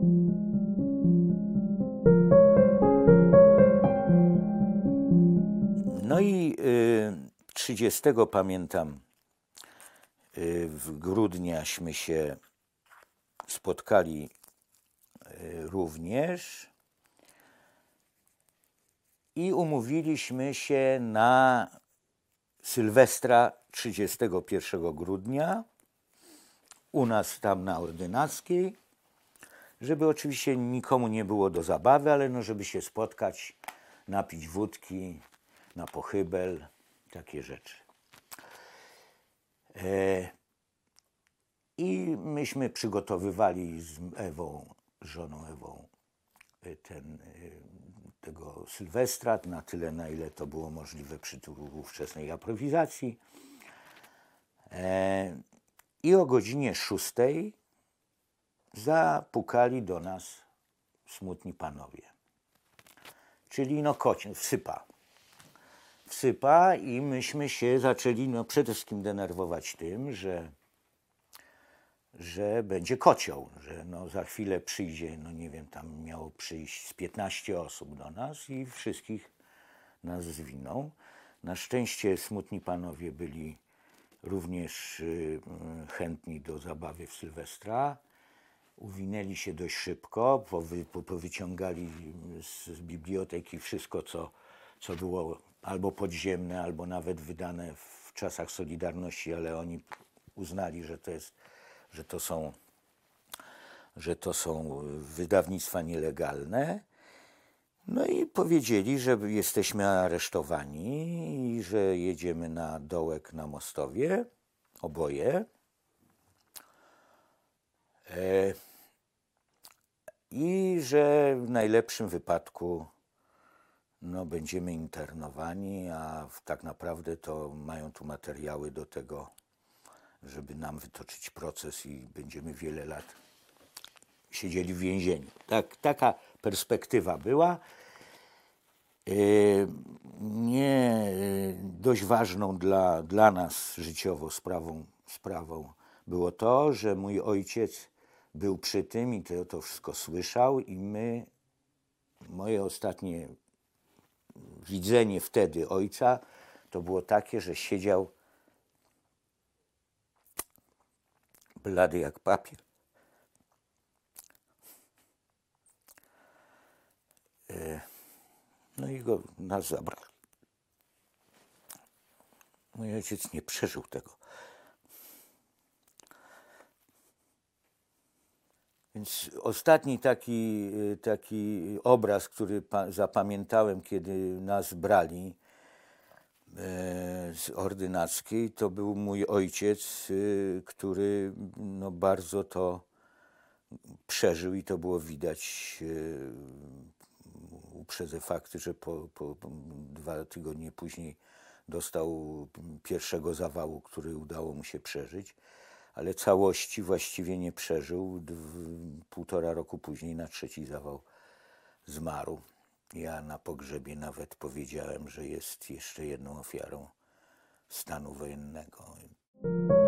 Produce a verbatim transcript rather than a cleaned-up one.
No i trzydziestego pamiętam, y, w grudniaśmy się spotkali y, również i umówiliśmy się na Sylwestra trzydziestego pierwszego grudnia u nas tam na Ordynackiej, żeby oczywiście nikomu nie było do zabawy, ale no żeby się spotkać, napić wódki, na pochybel, takie rzeczy. E, I myśmy przygotowywali z Ewą, żoną Ewą, ten, tego Sylwestra, na tyle, na ile to było możliwe przy ówczesnej aprowizacji. E, I o godzinie szóstej zapukali do nas smutni panowie. Czyli no kocie, wsypa. Wsypa i myśmy się zaczęli no przede wszystkim denerwować tym, że, że będzie kocioł, że no za chwilę przyjdzie, no nie wiem, tam miało przyjść z piętnaście osób do nas i wszystkich nas zwiną. Na szczęście smutni panowie byli również y, chętni do zabawy w Sylwestra. Uwinęli się dość szybko, powy, powyciągali z, z biblioteki wszystko, co, co było albo podziemne, albo nawet wydane w czasach Solidarności, ale oni uznali, że to jest, że to są, że to są wydawnictwa nielegalne. No i powiedzieli, że jesteśmy aresztowani i że jedziemy na dołek na Mostowie, oboje. E, I że w najlepszym wypadku no, będziemy internowani, a tak naprawdę to mają tu materiały do tego, żeby nam wytoczyć proces i będziemy wiele lat siedzieli w więzieniu. Tak, taka perspektywa była. Nie dość ważną dla, dla nas życiowo sprawą, sprawą było to, że mój ojciec był przy tym i to, to wszystko słyszał i my, moje ostatnie widzenie wtedy ojca to było takie, że siedział blady jak papier. No i go nas zabrali. Mój ojciec nie przeżył tego. Więc ostatni taki, taki obraz, który zapamiętałem, kiedy nas brali z Ordynackiej, to był mój ojciec, który no bardzo to przeżył i to było widać. Uprzedzę fakty, że po, po dwa tygodnie później dostał pierwszego zawału, który udało mu się przeżyć, ale całości właściwie nie przeżył. Półtora roku później na trzeci zawał zmarł. Ja na pogrzebie nawet powiedziałem, że jest jeszcze jedną ofiarą stanu wojennego.